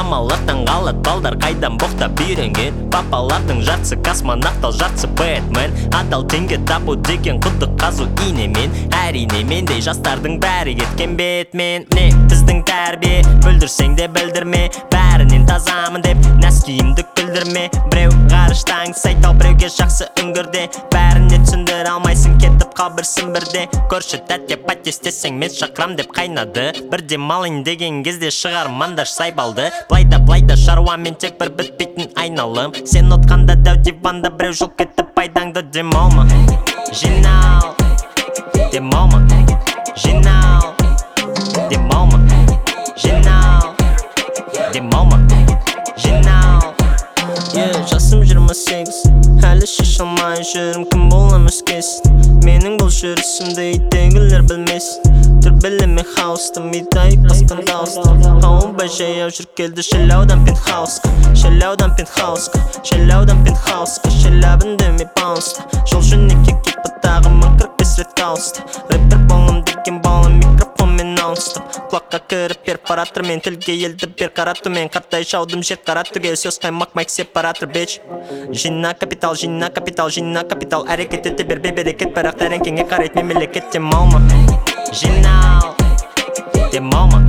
мамалардан қалат балдар қайдан боқтап үйренген. Папалардың жартысы космонавт, ал жартысы Бэтмен. Адал теңге табу деген құдды қазу инемен. Әрине мендей жастардың бәрі кеткен бетмен. Міне біздің тәрбие, бүлдірсең де білдірме. Бәрінен тазамын деп нәскиімді күлдірме. Біреу ғарыштан сайт, ал біреуге жақсы үңгірде. Бәріне түсіндір алмайсың, кетіп қал бір сімбірде. Көрші тәтте пәттестесең мен шақырам деп қайнады. Бірде малын деген кезде шығар мандаш сайбалды. Блайда шаруамен тек бір бітпейтін айналым. Сен отқанда дәу диванда біреу жол кетіп пайдаңды демалма. Жинал, демалма. Жинал, демалма. Жинал, демалма. Жинал. Жасым 28, әлі шеше алмай жүрім, кім болам өскесін. Менің бұл жүрісімді иттегілер білмесін. Дүрбелеме хаусты, мидай қасқан дауысты. Қауынбай жаяу жүр келді шелаудан пентхауска. Шелаудан пентхауска, шелаудан пентхауска. Шелабын дөме баунсты, жол жөнекке кепі тағымын 45 рет каусты. Рэпер болым деген балым микрофонмен аунстып. Құлаққа кіріп перфоратормен тілге елді бер қаратумен. Қаттай жаудым жер қаратуге, сөз қаймақ майк сепаратор бич. Жина капитал, жина капитал, жина капитал. Әрекет ете бербе берекет, бірақ тәренкеңе қарайт мемлекет демалма. Жинал, демалма.